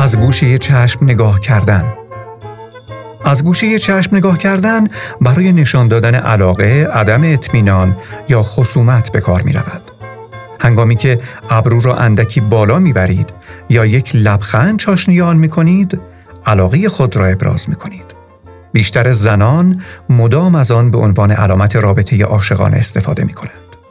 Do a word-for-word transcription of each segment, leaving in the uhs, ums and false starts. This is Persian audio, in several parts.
از گوشه چشم نگاه کردن. از گوشه چشم نگاه کردن برای نشان دادن علاقه، عدم اطمینان یا خصومت به کار می رود. هنگامی که ابرو را اندکی بالا می برید یا یک لبخند چاشنی آن می کنید، علاقه خود را ابراز می کنید. بیشتر زنان مدام از آن به عنوان علامت رابطه عاشقانه استفاده می کنند.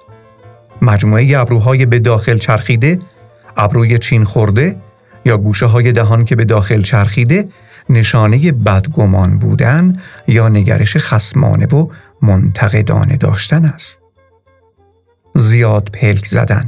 مجموعه ابروهای به داخل چرخیده، ابروی چین خورده یا گوشه های دهان که به داخل چرخیده نشانه بدگمان بودن یا نگرش خصمانه و منتقدانه داشتن است. زیاد پلک زدن.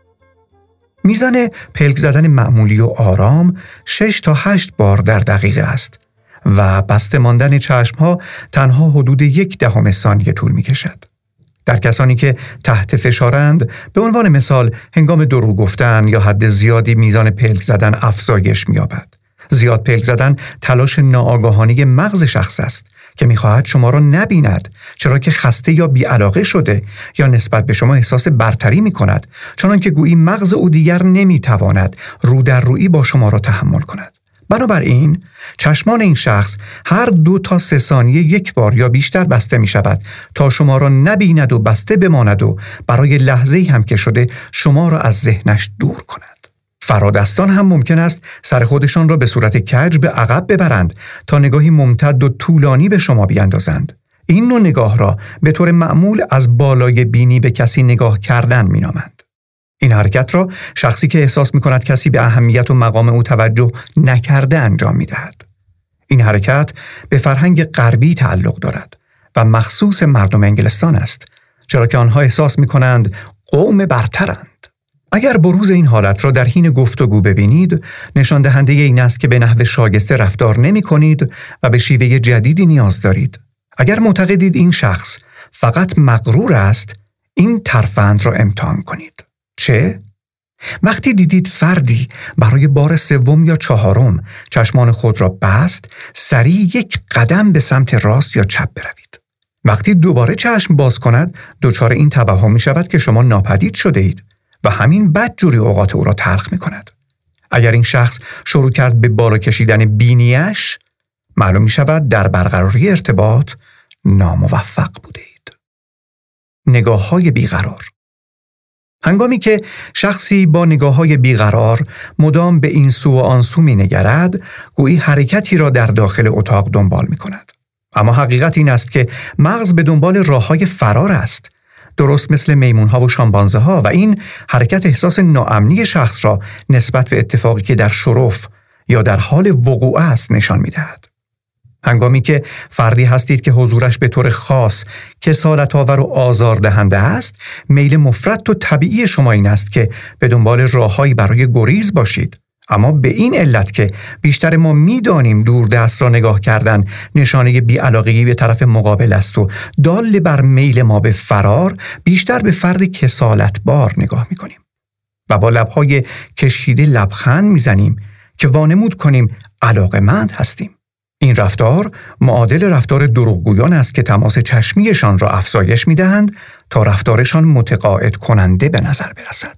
میزان پلک زدن معمولی و آرام شش تا هشت بار در دقیقه است و بسته ماندن چشمها تنها حدود یک دهم ثانیه طول می کشد. در کسانی که تحت فشارند، به عنوان مثال هنگام دروغ گفتن یا حد زیادی میزان پلک زدن افزایش می‌یابد. زیاد پلک زدن تلاش ناآگاهانه مغز شخص است که می‌خواهد شما را نبیند، چرا که خسته یا بی‌علاقه شده یا نسبت به شما احساس برتری می‌کند، چنان که گویی مغز او دیگر نمی‌تواند رو در رویی با شما را تحمل کند. بنابراین چشمان این شخص هر دو تا سه ثانیه یک بار یا بیشتر بسته می شود تا شما را نبیند و بسته بماند و برای لحظه‌ای هم که شده شما را از ذهنش دور کند. فرادستان هم ممکن است سر خودشان را به صورت کج به عقب ببرند تا نگاهی ممتد و طولانی به شما بیاندازند. این نوع نگاه را به طور معمول از بالای بینی به کسی نگاه کردن می نامند. این حرکت را شخصی که احساس می‌کند کسی به اهمیت و مقام او توجه نکرده انجام می‌دهد. این حرکت به فرهنگ غربی تعلق دارد و مخصوص مردم انگلستان است، چرا که آنها احساس می‌کنند قوم برترند. اگر بروز این حالت را در حین گفتگو ببینید، نشان دهنده این است که به نحو شایسته رفتار نمی‌کنید و به شیوه جدیدی نیاز دارید. اگر معتقدید این شخص فقط مغرور است، این ترفند را امتحان کنید. چه؟ وقتی دیدید فردی برای بار سوم یا چهارم چشمان خود را بست، سریع یک قدم به سمت راست یا چپ بروید. وقتی دوباره چشم باز کند، دچار این توهم می شود که شما ناپدید شده اید و همین بدجوری اوقات او را تلخ می کند. اگر این شخص شروع کرد به بالا کشیدن بینیش، معلوم می شود در برقراری ارتباط ناموفق بوده اید. نگاه های بیقرار. هنگامی که شخصی با نگاه‌های بیقرار مدام به این سو و آن سو می‌نگرد، گویی حرکتی را در داخل اتاق دنبال می‌کند. اما حقیقت این است که مغز به دنبال راه‌های فرار است، درست مثل میمون‌ها و شامپانزه‌ها، و این حرکت احساس ناامنی شخص را نسبت به اتفاقی که در شرف یا در حال وقوع است نشان می‌دهد. هنگامی که فردی هستید که حضورش به طور خاص کسالت‌آور و آزاردهنده است، میل مفرط و طبیعی شما این است که به دنبال راه‌هایی برای گریز باشید. اما به این علت که بیشتر ما می‌دانیم دوردست را نگاه کردن نشانه بی‌علاقگی به طرف مقابل است و دال بر میل ما به فرار، بیشتر به فرد کسالتبار نگاه می‌کنیم و با لب‌های کشیده لبخند می‌زنیم که وانمود کنیم علاقه‌مند هستیم. این رفتار معادل رفتار دروغگویان است که تماس چشمیشان را افزایش می‌دهند تا رفتارشان متقاعد کننده به نظر برسد.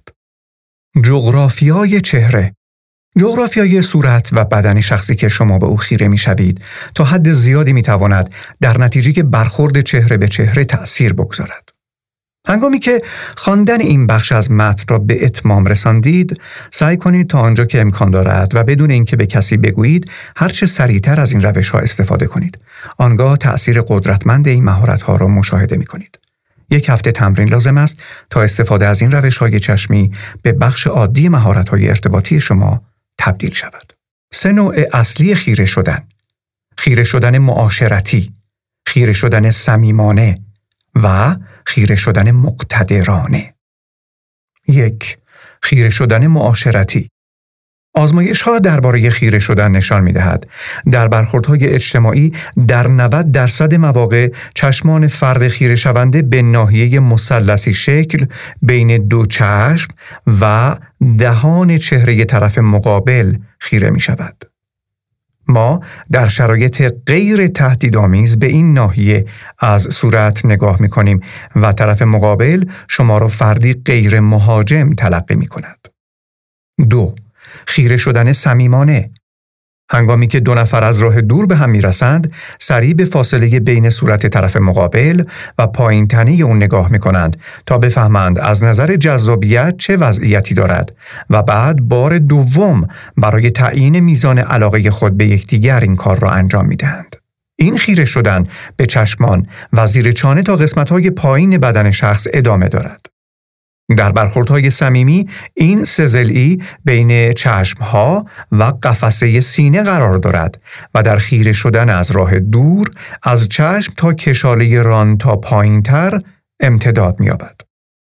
جغرافیای چهره. جغرافیای صورت و بدن شخصی که شما به او خیره می‌شوید تا حد زیادی می‌تواند در نتیجه برخورد چهره به چهره تأثیر بگذارد. هنگامی که خواندن این بخش از متن را به اتمام رساندید، سعی کنید تا آنجا که امکان دارد و بدون اینکه به کسی بگویید، هرچه سریعتر از این روش‌ها استفاده کنید. آنگاه تأثیر قدرتمند این مهارت‌ها را مشاهده می‌کنید. یک هفته تمرین لازم است تا استفاده از این روش‌های چشمی به بخش عادی مهارت‌های ارتباطی شما تبدیل شود. سه نوع اصلی خیره شدن: خیره شدن معاشرتی، خیره شدن صمیمانه و خیره شدن مقتدرانه. یک، خیره شدن معاشرتی. آزمایش‌ها درباره خیره شدن نشان می‌دهد در برخوردهای اجتماعی در نود درصد مواقع چشمان فرد خیره شونده به ناحیه مثلثی شکل بین دو چشم و دهان چهره طرف مقابل خیره می‌شود. ما در شرایط غیر تهدیدآمیز به این ناحیه از صورت نگاه می‌کنیم و طرف مقابل شما را فردی غیر مهاجم تلقی می‌کند. دو، خیره شدن صمیمانه. هنگامی که دو نفر از راه دور به هم میرسند، سریع به فاصله بین صورت طرف مقابل و پایین تنه اون نگاه میکنند تا بفهمند از نظر جذابیت چه وضعیتی دارد و بعد بار دوم برای تعیین میزان علاقه خود به یکدیگر این کار را انجام میدهند. این خیره شدن به چشمان و زیر چانه تا قسمت‌های پایین بدن شخص ادامه دارد. در برخوردهای صمیمی این سه ضلعی بین چشمها و قفسه سینه قرار دارد و در خیره شدن از راه دور از چشم تا کشاله ران تا پایینتر امتداد می‌یابد.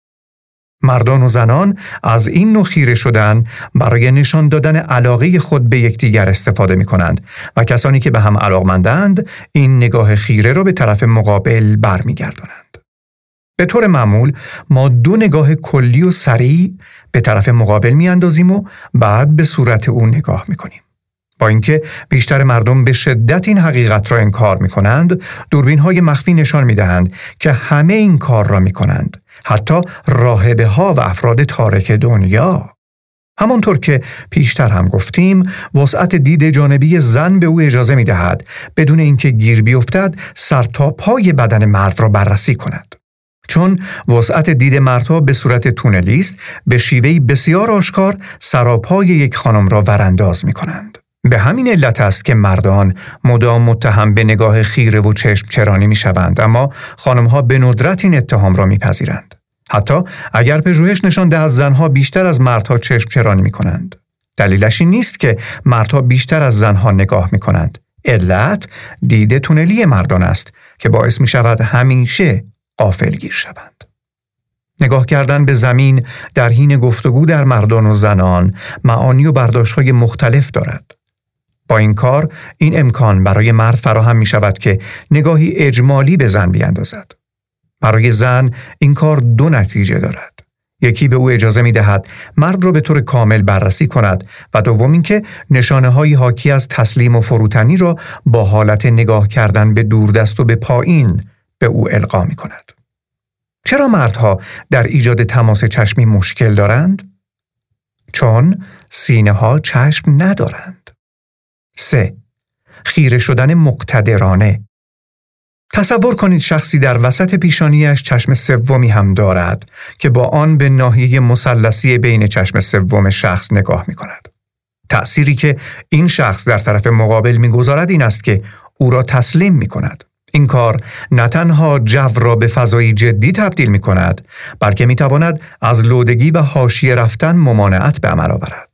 مردان و زنان از این نوع خیره شدن برای نشان دادن علاقه خود به یکدیگر استفاده می‌کنند و کسانی که به هم علاقمندند این نگاه خیره را به طرف مقابل برمیگردانند. به طور معمول ما دو نگاه کلی و سریع به طرف مقابل میاندازیم و بعد به صورت او نگاه میکنیم. با اینکه بیشتر مردم به شدت این حقیقت را انکار میکنند، دوربین‌های مخفی نشان میدهند که همه این کار را میکنند، حتی راهبه ها و افراد تارک دنیا. همانطور که پیشتر هم گفتیم، وسعت دید جانبی زن به او اجازه میدهد بدون اینکه گیر بیفتد سر تا پای بدن مرد را بررسی کند. چون وسعت دید مردها به صورت تونلی است، به شیوهی بسیار آشکار سراپای یک خانم را ورانداز می کنند. به همین علت است که مردان مدام متهم به نگاه خیره و چشم چرانی می شوند، اما خانمها به ندرت این اتهام را می پذیرند. حتی اگر پژوهش نشان دهد زنها بیشتر از مردها چشم چرانی می کنند. دلیلش این نیست که مردها بیشتر از زنها نگاه می کنند. علت دید تونلی مردان است که باعث می شود همیشه غافلگیر شوند. نگاه کردن به زمین در حین گفتگو در مردان و زنان معانی و برداشت‌های مختلف دارد. با این کار این امکان برای مرد فراهم می شود که نگاهی اجمالی به زن بیاندازد. برای زن این کار دو نتیجه دارد. یکی به او اجازه می دهد مرد را به طور کامل بررسی کند و دوم اینکه نشانه‌های حاکی از تسلیم و فروتنی را با حالت نگاه کردن به دوردست و به پایین به او القا می کند. چرا مردها در ایجاد تماس چشمی مشکل دارند؟ چون سینه ها چشم ندارند. سه. خیره شدن مقتدرانه. تصور کنید شخصی در وسط پیشانیش چشم سومی هم دارد که با آن به ناحیه مثلثی بین چشم سوم شخص نگاه می کند. تأثیری که این شخص در طرف مقابل می گذارد این است که او را تسلیم می کند. این کار نه تنها جو را به فضایی جدی تبدیل می کند، بلکه می تواند از لودگی و حاشیه رفتن ممانعت به عمل آورد.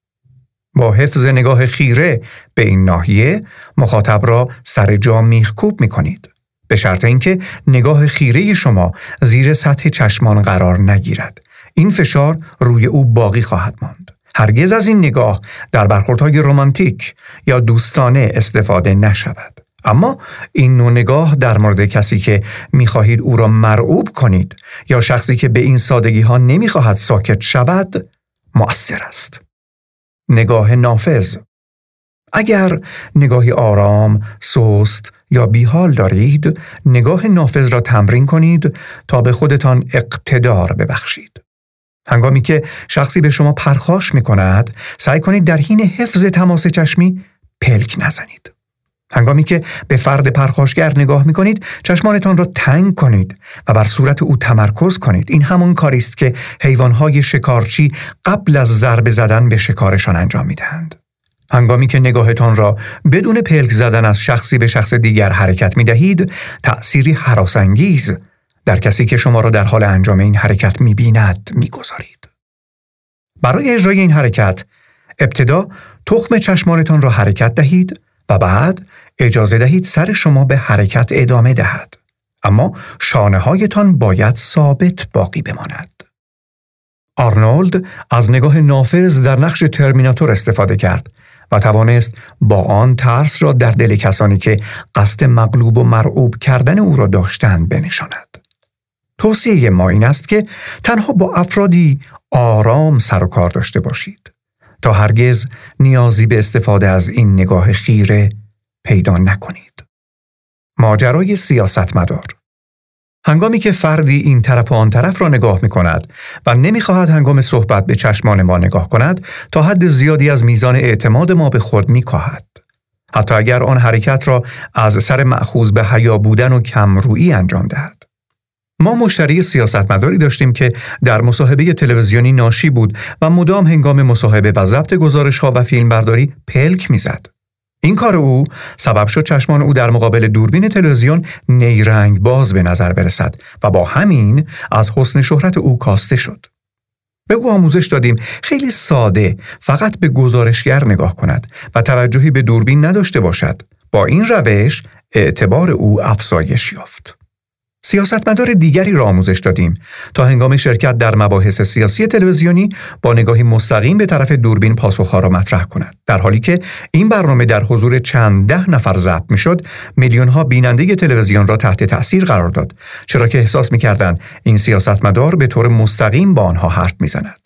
با حفظ نگاه خیره به این ناحیه، مخاطب را سر جا میخکوب می کنید. به شرط اینکه نگاه خیره شما زیر سطح چشمان قرار نگیرد. این فشار روی او باقی خواهد ماند. هرگز از این نگاه در برخوردهای رمانتیک یا دوستانه استفاده نشود. اما این نوع نگاه در مورد کسی که می‌خواهید او را مرعوب کنید یا شخصی که به این سادگی ها نمی‌خواهد ساکت شود، مؤثر است. نگاه نافذ. اگر نگاهی آرام، سست یا بیحال دارید، نگاه نافذ را تمرین کنید تا به خودتان اقتدار ببخشید. هنگامی که شخصی به شما پرخاش می‌کند، سعی کنید در حین حفظ تماس چشمی پلک نزنید. هنگامی که به فرد پرخاشگر نگاه می کنید، چشمانتان را تنگ کنید و بر صورت او تمرکز کنید. این همان کاری است که حیوانهای شکارچی قبل از ضربه زدن به شکارشان انجام می دهند. هنگامی که نگاهتان را بدون پلک زدن از شخصی به شخص دیگر حرکت می دهید، تأثیری هراس‌انگیز در کسی که شما را در حال انجام این حرکت می بیند می گذارید. برای اجرای این حرکت، ابتدا تخم چشمانتان را حرکت دهید و بعد اجازه دهید سر شما به حرکت ادامه دهد. اما شانه هایتان باید ثابت باقی بماند. آرنولد از نگاه نافذ در نقش ترمیناتور استفاده کرد و توانست با آن ترس را در دل کسانی که قصد مغلوب و مرعوب کردن او را داشتند بنشاند. توصیه ما این است که تنها با افرادی آرام سر و کار داشته باشید تا هرگز نیازی به استفاده از این نگاه خیره پیدا نکنید. ماجرای سیاستمدار. هنگامی که فردی این طرف و آن طرف را نگاه می کند و نمی خواهد هنگام صحبت به چشمان ما نگاه کند، تا حد زیادی از میزان اعتماد ما به خود می کاهد. حتی اگر آن حرکت را از سر مأخوذ به حیا بودن و کمرویی انجام دهد. ما مشتری سیاستمداری داشتیم که در مصاحبه تلویزیونی ناشی بود و مدام هنگام مصاحبه و ضبط گزارش‌ها و فیلمبرداری پلک می‌زد. این کار او سبب شد چشمان او در مقابل دوربین تلویزیون نیرنگ باز به نظر برسد و با همین از حسن شهرت او کاسته شد. به او آموزش دادیم خیلی ساده فقط به گزارشگر نگاه کند و توجهی به دوربین نداشته باشد. با این روش اعتبار او افزایش یافت. سیاستمدار دیگری را آموزش دادیم تا هنگام شرکت در مباحث سیاسی تلویزیونی با نگاهی مستقیم به طرف دوربین پاسخها را مطرح کند. در حالی که این برنامه در حضور چند ده نفر ضبط می‌شد، میلیون‌ها بیننده تلویزیون را تحت تأثیر قرار داد، چرا که احساس می‌کردند این سیاستمدار به طور مستقیم با آنها حرف می‌زند.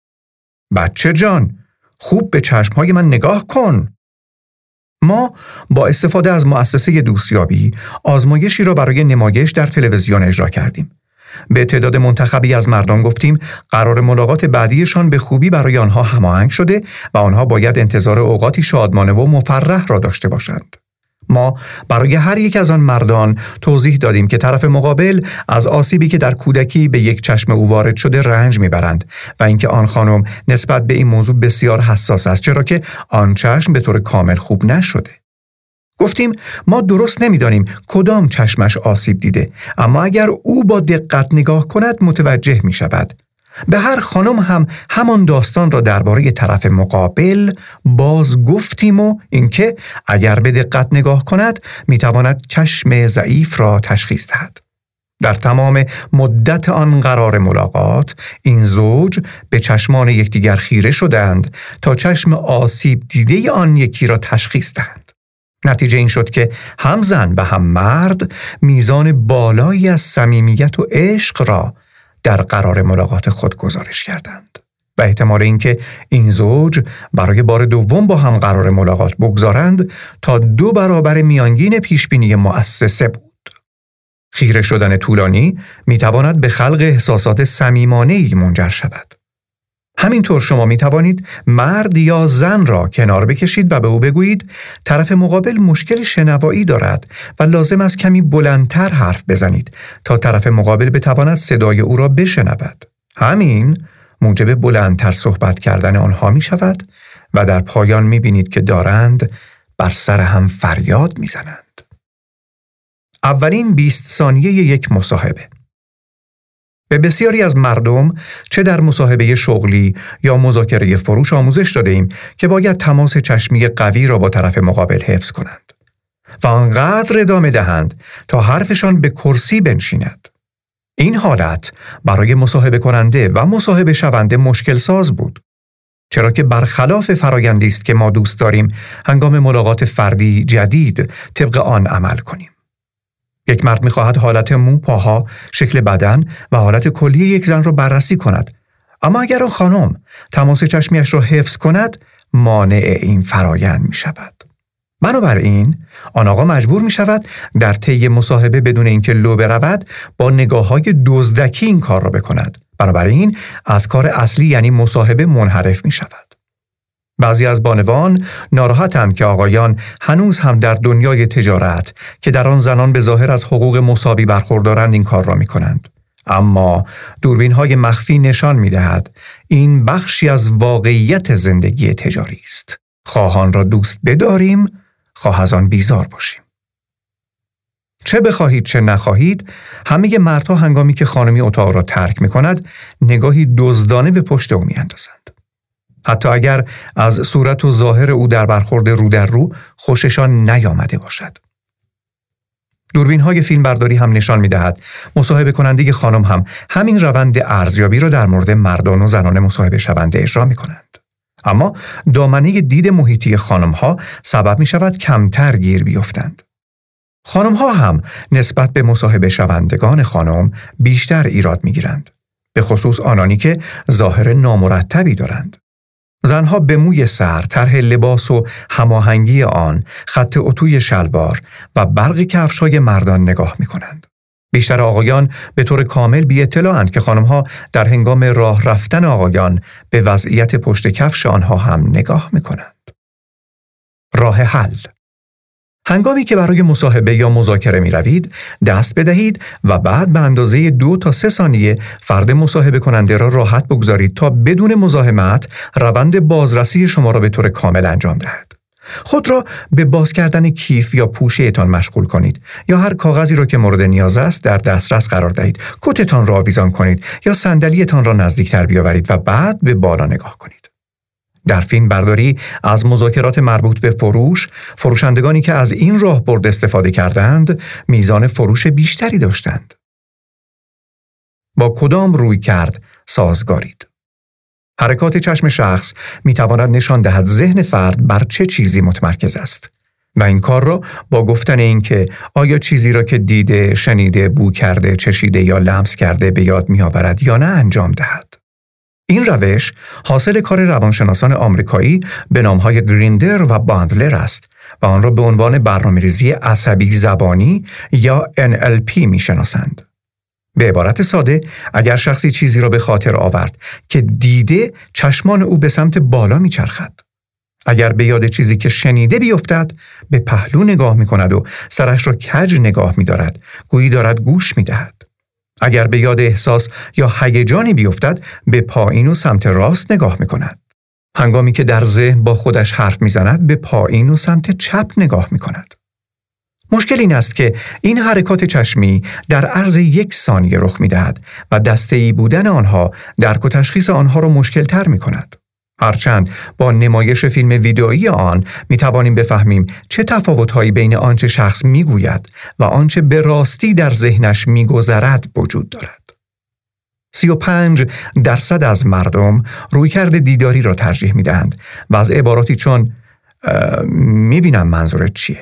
بچه جان، خوب به چشم‌های من نگاه کن. ما با استفاده از مؤسسه دوستیابی آزمایشی را برای نمایش در تلویزیون اجرا کردیم. به تعداد منتخبی از مردم گفتیم قرار ملاقات بعدیشان به خوبی برای آنها هماهنگ شده و آنها باید انتظار اوقاتی شادمانه و مفرح را داشته باشند. ما برای هر یک از آن مردان توضیح دادیم که طرف مقابل از آسیبی که در کودکی به یک چشم او وارد شده رنج میبرند و اینکه آن خانم نسبت به این موضوع بسیار حساس است، چرا که آن چشم به طور کامل خوب نشده. گفتیم ما درست نمیدانیم کدام چشمش آسیب دیده، اما اگر او با دقت نگاه کند متوجه می شود. به هر خانم هم همان داستان را درباره طرف مقابل باز گفتیم و اینکه اگر به دقت نگاه کند میتواند چشم ضعیف را تشخیص دهد. در تمام مدت آن قرار ملاقات این زوج به چشمان یکدیگر خیره شدند تا چشم آسیب دیده آن یکی را تشخیص دهند. نتیجه این شد که هم زن و هم مرد میزان بالایی از صمیمیت و عشق را در قرار ملاقات خود گزارش کردند و احتمال اینکه این زوج برای بار دوم با هم قرار ملاقات بگذارند تا دو برابر میانگین پیشبینی مؤسسه بود. خیره شدن طولانی میتواند به خلق احساسات صمیمانه‌ای منجر شود. همینطور شما می توانید مرد یا زن را کنار بکشید و به او بگویید طرف مقابل مشکل شنوایی دارد و لازم است کمی بلندتر حرف بزنید تا طرف مقابل بتواند صدای او را بشنود. همین موجب بلندتر صحبت کردن آنها می شود و در پایان می بینید که دارند بر سر هم فریاد می زنند. اولین بیست ثانیه یک مصاحبه. به بسیاری از مردم چه در مصاحبه شغلی یا مذاکره فروش آموزش داده ایم که باید تماس چشمی قوی را با طرف مقابل حفظ کنند و آنقدر ادامه دهند تا حرفشان به کرسی بنشیند. این حالت برای مصاحبه کننده و مصاحبه شونده مشکل ساز بود، چرا که برخلاف فرایندی است که ما دوست داریم هنگام ملاقات فردی جدید طبق آن عمل کنیم. یک مرد می‌خواهد حالت مو، پاها، شکل بدن و حالت کلی یک زن را بررسی کند، اما اگر آن خانم تماس چشمیش را حفظ کند مانع این فرایند می‌شود. بنابراین آن آقا مجبور می‌شود در طی مصاحبه بدون اینکه لو برود با نگاه‌های دزدکی این کار را بکند. بنابراین از کار اصلی یعنی مصاحبه منحرف می‌شود. بعضی از بانوان ناراحتند که آقایان هنوز هم در دنیای تجارت که در آن زنان به ظاهر از حقوق مساوی برخوردارند این کار را می کنند. اما دوربین‌های مخفی نشان می دهد این بخشی از واقعیت زندگی تجاری است. خواه آن را دوست بداریم، خواه از آن بیزار باشیم. چه بخواهید چه نخواهید، همه مردها هنگامی که خانمی اتاق را ترک می کند نگاهی دزدانه به پشت او می اندازند. حتی اگر از صورت و ظاهر او در برخورد رو در رو خوششان نیامده باشد. دوربین‌های فیلمبرداری هم نشان می‌دهد مصاحبه کننده خانم هم همین روند ارزیابی را در مورد مردان و زنان مصاحبه شونده اجرا می‌کنند. اما دامنه دید محیطی خانم‌ها سبب می‌شود کمتر گیر بیفتند. خانم‌ها هم نسبت به مصاحبه شوندگان خانم بیشتر ایراد می‌گیرند، به خصوص آنانی که ظاهر نامرتبی دارند. زنها به موی سر، طرح لباس و هماهنگی آن، خط اتوی شلوار و برق کفش‌های مردان نگاه می‌کنند. بیشتر آقایان به طور کامل بی اطلاعند که خانم‌ها در هنگام راه رفتن آقایان به وضعیت پشت کفش آنها هم نگاه می‌کنند. راه حل: هنگامی که برای مصاحبه یا مذاکره می روید، دست بدهید و بعد به اندازه دو تا سه ثانیه فرد مصاحبه کننده را راحت بگذارید تا بدون مزاحمت روند بازرسی شما را به طور کامل انجام دهد. خود را به باز کردن کیف یا پوشه‌تان مشغول کنید یا هر کاغذی را که مورد نیاز است در دسترس قرار دهید. کتتان را آویزان کنید یا صندلی‌تان را نزدیکتر بیاورید و بعد به بالا نگاه کنید. در فیلم برداری از مذاکرات مربوط به فروش، فروشندگانی که از این راهبرد استفاده کردند، میزان فروش بیشتری داشتند. با کدام رویکرد سازگارید؟ حرکات چشم شخص میتواند نشان دهد ذهن فرد بر چه چیزی متمرکز است و این کار را با گفتن این که آیا چیزی را که دیده، شنیده، بو کرده، چشیده یا لمس کرده به یاد میآورد یا نه انجام دهد. این روش حاصل کار روانشناسان آمریکایی به نامهای گریندر و باندلر است و آن را به عنوان برنامه‌ریزی عصبی زبانی یا ان ال پی میشناسند. به عبارت ساده، اگر شخصی چیزی را به خاطر آورد که دیده، چشمان او به سمت بالا میچرخد. اگر به یاد چیزی که شنیده بیفتد، به پهلو نگاه میکند و سرش را کج نگاه میدارد، گویی دارد گوش میدهد. اگر به یاد احساس یا هیجانی بیفتد، به پایین و سمت راست نگاه میکند. هنگامی که در ذهن با خودش حرف میزند، به پایین و سمت چپ نگاه میکند. مشکل این است که این حرکات چشمی در عرض یک ثانیه رخ میدهد و دسته‌ای بودن آنها درک و تشخیص آنها را مشکل تر میکند. هرچند با نمایش فیلم ویدئویی آن می توانیم بفهمیم چه تفاوت‌هایی بین آنچه شخص میگوید و آنچه به راستی در ذهنش میگذرد وجود دارد. سی و پنج درصد از مردم رویکرد دیداری را ترجیح میدهند و از عباراتی چون میبینم منظورت چیه؟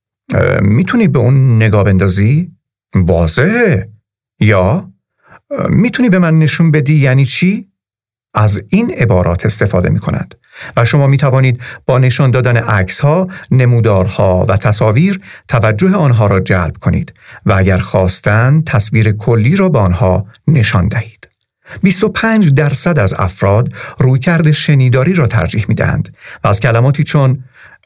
میتونی به اون نگاه بندازی؟ واضحه. یا میتونی به من نشون بدی یعنی چی؟ از این عبارات استفاده می کند و شما می توانید با نشان دادن عکس‌ها، نمودارها و تصاویر توجه آنها را جلب کنید و اگر خواستند تصویر کلی را به آنها نشان دهید. بیست و پنج درصد از افراد رویکرد شنیداری را ترجیح می دهند و از کلماتی چون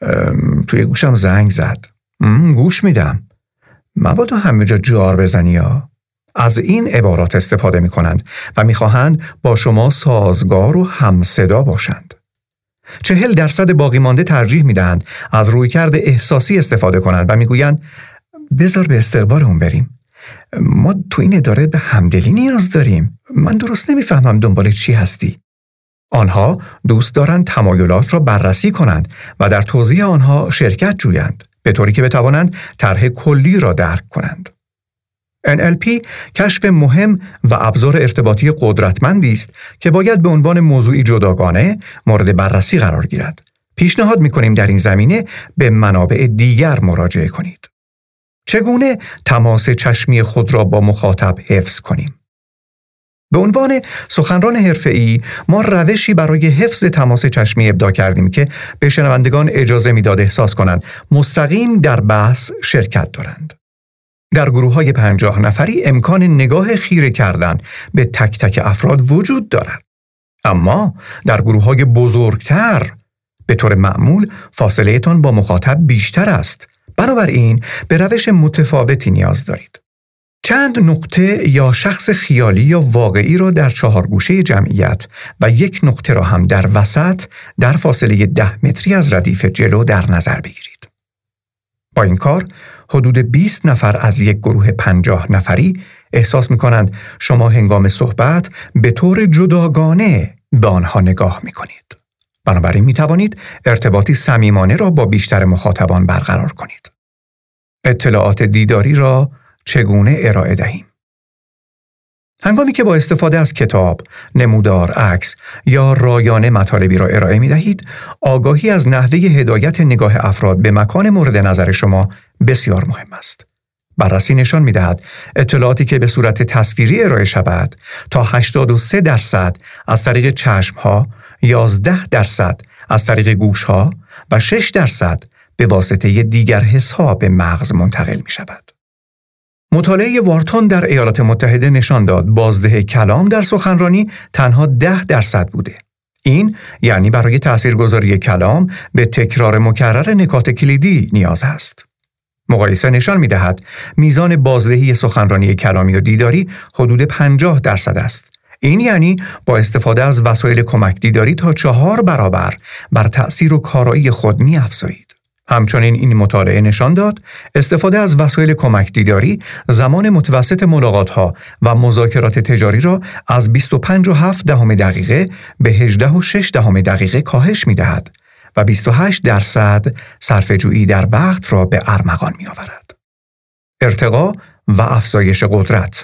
توی گوشم زنگ زد، گوش میدم، مبادا همه جا جار بزنی ها، از این عبارات استفاده می کنند و می خواهند با شما سازگار و همصدا باشند. چهل درصد باقی مانده ترجیح می دهند از رویکرد احساسی استفاده کنند و می گویند بذار به استقبال اون بریم. ما تو این اداره به همدلی نیاز داریم. من درست نمی فهمم دنبال چی هستی. آنها دوست دارند تمایلات را بررسی کنند و در توضیح آنها شرکت جویند، به طوری که بتوانند طرح کلی را درک کنند. ان ال پی کشف مهم و ابزار ارتباطی قدرتمندی است که باید به عنوان موضوعی جداگانه مورد بررسی قرار گیرد. پیشنهاد می‌کنیم در این زمینه به منابع دیگر مراجعه کنید. چگونه تماس چشمی خود را با مخاطب حفظ کنیم؟ به عنوان سخنران حرفه‌ای ما روشی برای حفظ تماس چشمی ابداع کردیم که به شنوندگان اجازه می‌داد احساس کنند مستقیم در بحث شرکت دارند. در گروه‌های پنجاه نفری امکان نگاه خیره کردن به تک تک افراد وجود دارد. اما در گروه‌های بزرگتر به طور معمول فاصله تان با مخاطب بیشتر است. بنابراین به روش متفاوتی نیاز دارید. چند نقطه یا شخص خیالی یا واقعی را در چهار گوشه جمعیت و یک نقطه را هم در وسط در فاصله ده متری از ردیف جلو در نظر بگیرید. با این کار حدود بیست نفر از یک گروه پنجاه نفری احساس می کنند شما هنگام صحبت به طور جداگانه به آنها نگاه می کنید. بنابراین می توانید ارتباطی صمیمانه را با بیشتر مخاطبان برقرار کنید. اطلاعات دیداری را چگونه ارائه دهیم؟ هنگامی که با استفاده از کتاب، نمودار، عکس یا رایانه مطالبی را ارائه می دهید، آگاهی از نحوه هدایت نگاه افراد به مکان مورد نظر شما بسیار مهم است. بررسی نشان می دهد اطلاعاتی که به صورت تصویری ارائه شود تا هشتاد و سه درصد از طریق چشمها، یازده درصد از طریق گوشها و شش درصد به واسطه دیگر حسها به مغز منتقل می شود. مطالعه وارتون در ایالات متحده نشان داد بازده کلام در سخنرانی تنها ده درصد بوده. این یعنی برای تاثیرگذاری کلام به تکرار مکرر نکات کلیدی نیاز است. مقایسه نشان می‌دهد میزان بازدهی سخنرانی کلامی و دیداری حدود پنجاه درصد است. این یعنی با استفاده از وسایل کمک دیداری تا چهار برابر بر تأثیر و کارایی خود می‌افزایید. همچنین این مطالعه نشان داد استفاده از وسایل کمک دیداری زمان متوسط ملاقات‌ها و مذاکرات تجاری را از بیست و پنج و هفت دهم دقیقه به هجده و شش دهم دقیقه کاهش می‌دهد و بیست و هشت درصد صرفه‌جویی در وقت را به ارمغان می‌آورد. ارتقا و افزایش قدرت.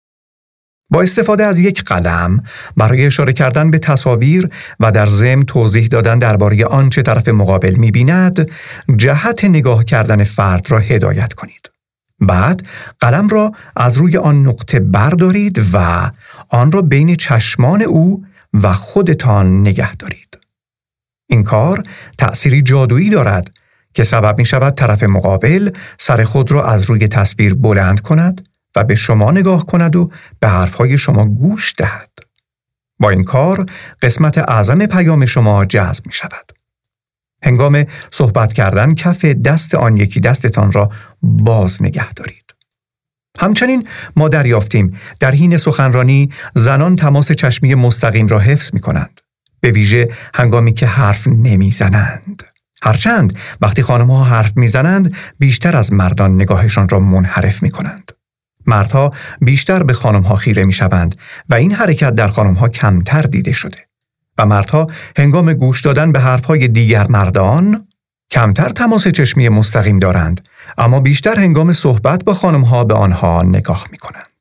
با استفاده از یک قلم برای اشاره کردن به تصاویر و در ضمن توضیح دادن درباره آنچه طرف مقابل می‌بیند، جهت نگاه کردن فرد را هدایت کنید. بعد قلم را از روی آن نقطه بردارید و آن را بین چشمان او و خودتان نگه دارید. این کار تأثیری جادویی دارد که سبب می‌شود طرف مقابل سر خود را از روی تصویر بلند کند و به شما نگاه کند و به حرفهای شما گوش دهد. با این کار قسمت اعظم پیام شما جذب می شود. هنگام صحبت کردن کف دست آن یکی دستتان را باز نگه دارید. همچنین ما دریافتیم در حین سخنرانی زنان تماس چشمی مستقیم را حفظ می کنند. به ویژه هنگامی که حرف نمی زنند. هرچند وقتی خانم‌ها حرف می زنند بیشتر از مردان نگاهشان را منحرف می کنند. مردها بیشتر به خانم‌ها خیره می‌شوند و این حرکت در خانم‌ها کمتر دیده شده و مردها هنگام گوش دادن به حرف‌های دیگر مردان کمتر تماس چشمی مستقیم دارند، اما بیشتر هنگام صحبت با خانم‌ها به آنها نگاه می‌کنند.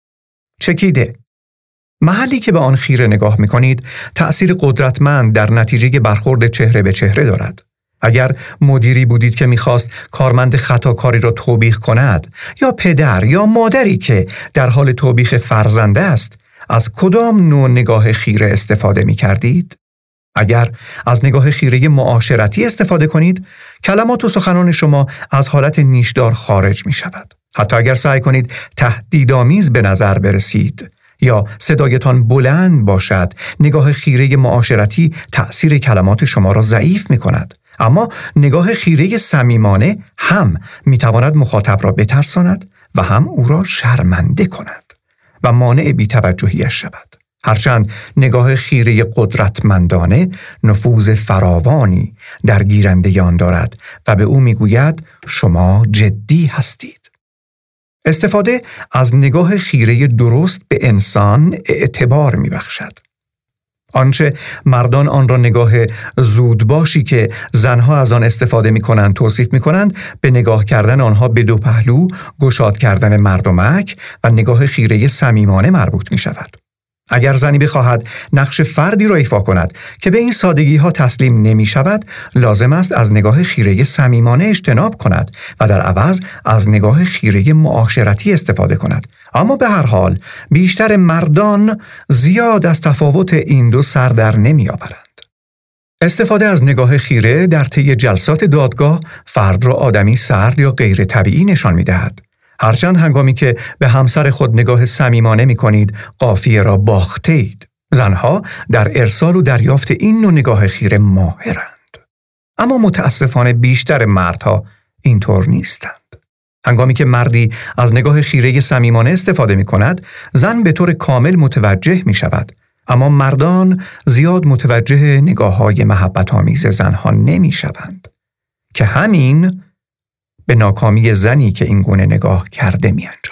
چکیده. محلی که به آن خیره نگاه می‌کنید تأثیر قدرتمند در نتیجه برخورد چهره به چهره دارد. اگر مدیری بودید که می‌خواست کارمند خطاکاری را توبیخ کند، یا پدر یا مادری که در حال توبیخ فرزند است، از کدام نوع نگاه خیره استفاده می‌کردید؟ اگر از نگاه خیره معاشرتی استفاده کنید، کلمات و سخنان شما از حالت نیشدار خارج می‌شود. حتی اگر سعی کنید تهدیدآمیز به نظر برسید یا صدایتان بلند باشد، نگاه خیره معاشرتی تأثیر کلمات شما را ضعیف می‌کند. اما نگاه خیره صمیمانه هم میتواند مخاطب را بترساند و هم او را شرمنده کند و مانع بی‌توجهیش شود. هرچند نگاه خیره قدرتمندانه نفوذ فراوانی در گیرنده آن دارد و به او میگوید شما جدی هستید. استفاده از نگاه خیره درست به انسان اعتبار میبخشد. آنچه مردان آن را نگاه زودباشی که زنها از آن استفاده می کنند توصیف می کنند، به نگاه کردن آنها به دو پهلو، گشاد کردن مردمک و نگاه خیره صمیمانه مربوط می شود. اگر زنی بخواهد نقش فردی را ایفا کند که به این سادگی ها تسلیم نمی شود، لازم است از نگاه خیره صمیمانه اجتناب کند و در عوض از نگاه خیره معاشرتی استفاده کند. اما به هر حال بیشتر مردان زیاد از تفاوت این دو سر در نمی آورند. استفاده از نگاه خیره در طی جلسات دادگاه فرد را آدمی سرد یا غیر طبیعی نشان می دهد. هرچند هنگامی که به همسر خود نگاه صمیمانه می کنید، قافیه را باخته اید. زنها در ارسال و دریافت این نوع نگاه خیره ماهرند. اما متاسفانه بیشتر مردها اینطور نیستند. هنگامی که مردی از نگاه خیره صمیمانه استفاده می کند، زن به طور کامل متوجه می شود. اما مردان زیاد متوجه نگاه‌های محبت‌آمیز زنها نمی شوند که همین به ناکامی زنی که این گونه نگاه کرده می انجامد.